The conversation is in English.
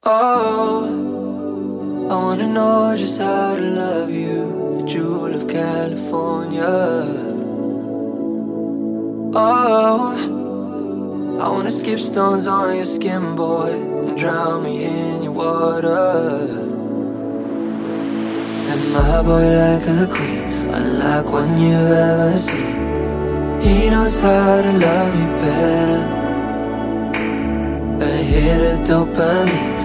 Oh, I wanna know just how to love you, the jewel of California. Oh, I wanna skip stones on your skin, boy, and drown me in your water. And my boy like a queen, unlike one you've ever seen. He knows how to love me better. A hit of dopamine